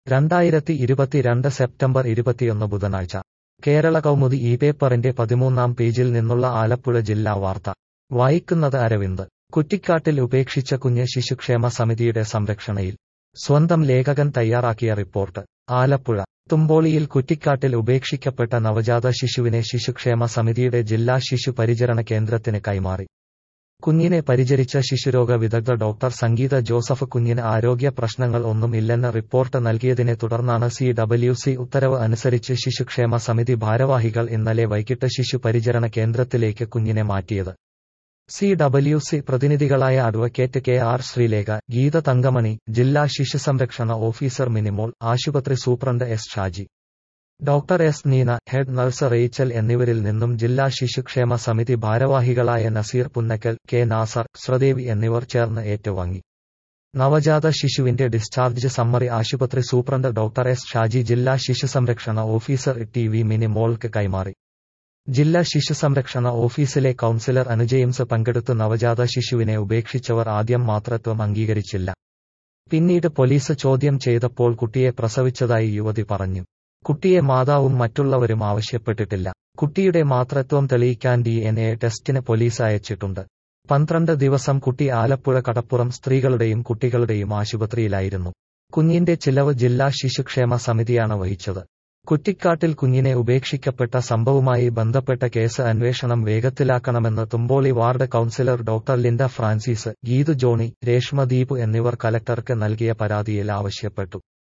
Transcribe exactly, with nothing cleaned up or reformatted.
രണ്ടായിരത്തി ഇരുപത്തിരണ്ട് സെപ്റ്റംബർ ഇരുപത്തിയൊന്ന് ബുധനാഴ്ച കേരള കൗമുദി ഈ പേപ്പറിന്റെ പതിമൂന്നാം പേജിൽ നിന്നുള്ള ആലപ്പുഴ ജില്ലാ വാർത്ത വായിക്കുന്നത് അരവിന്ദ്. കുറ്റിക്കാട്ടിൽ ഉപേക്ഷിച്ച കുഞ്ഞ് ശിശുക്ഷേമ സമിതിയുടെ സംരക്ഷണയിൽ. സ്വന്തം ലേഖകൻ തയ്യാറാക്കിയ റിപ്പോർട്ട്. ആലപ്പുഴ. തുമ്പോളിയിൽ കുറ്റിക്കാട്ടിൽ ഉപേക്ഷിക്കപ്പെട്ട നവജാത ശിശുവിനെ ശിശുക്ഷേമ സമിതിയുടെ ജില്ലാ ശിശു പരിചരണ കേന്ദ്രത്തിന് കൈമാറി. കുഞ്ഞിനെ പരിചരിച്ച ശിശുരോഗ വിദഗ്ധ ഡോക്ടർ സംഗീത ജോസഫ് കുഞ്ഞിന് ആരോഗ്യ പ്രശ്നങ്ങൾ ഒന്നും ഇല്ലെന്ന് റിപ്പോർട്ട് നൽകിയതിനെ തുടർന്നാണ് സി ഡബ്ല്യു സി ഉത്തരവ് അനുസരിച്ച് ശിശുക്ഷേമ സമിതി ഭാരവാഹികൾ ഇന്നലെ വൈകിട്ട് ശിശു പരിചരണ കേന്ദ്രത്തിലേക്ക് കുഞ്ഞിനെ മാറ്റിയത്. സി ഡബ്ല്യു സി പ്രതിനിധികളായ advocate K R Sreelekha, Geetha Thankamani, ജില്ലാ ശിശുസംരക്ഷണ ഓഫീസർ മിനിമോൾ, ആശുപത്രി superintendent S Shaji, doctor S Neena, head nurse Rachel എന്നിവരിൽ നിന്നും ജില്ലാ ശിശുക്ഷേമ സമിതി ഭാരവാഹികളായ നസീർ പുന്നക്കൽ, കെ നാസർ, ശ്രീദേവി എന്നിവർ ചേർന്ന് ഏറ്റുവാങ്ങി. നവജാത ശിശുവിന്റെ ഡിസ്ചാർജ് സമ്മറി ആശുപത്രി സൂപ്രണ്ട് ഡോക്ടർ എസ് ഷാജി ജില്ലാ ശിശുസംരക്ഷണ ഓഫീസർ ടി വി മിനിമോൾക്ക് കൈമാറി. ജില്ലാ ശിശുസംരക്ഷണ ഓഫീസിലെ കൌൺസിലർ അനു ജെയിംസ് പങ്കെടുത്ത് നവജാത ശിശുവിനെ ഉപേക്ഷിച്ചവർ ആദ്യം മാതൃത്വം അംഗീകരിച്ചില്ല. പിന്നീട് പോലീസ് ചോദ്യം ചെയ്തപ്പോൾ കുട്ടിയെ പ്രസവിച്ചതായി യുവതി പറഞ്ഞു. കുട്ടിയെ മാതാവും മറ്റുള്ളവരും ആവശ്യപ്പെട്ടിട്ടില്ല. കുട്ടിയുടെ മാതൃത്വം തെളിയിക്കാൻ ഡി എൻ എ ടെസ്റ്റിന് പോലീസ് അയച്ചിട്ടുണ്ട്. പന്ത്രണ്ട് ദിവസം കുട്ടി ആലപ്പുഴ കടപ്പുറം സ്ത്രീകളുടെയും കുട്ടികളുടെയും ആശുപത്രിയിലായിരുന്നു. കുഞ്ഞിന്റെ ചിലവ് ജില്ലാ ശിശുക്ഷേമ സമിതിയാണ് വഹിച്ചത്. കുറ്റിക്കാട്ടിൽ കുഞ്ഞിനെ ഉപേക്ഷിക്കപ്പെട്ട സംഭവവുമായി ബന്ധപ്പെട്ട കേസ് അന്വേഷണം വേഗത്തിലാക്കണമെന്ന് Thumboli ward councillor doctor Linda Francis, Geethu Johny, Reshma Deepu എന്നിവർ കലക്ടർക്ക് നൽകിയ പരാതിയിൽ ആവശ്യപ്പെട്ടു.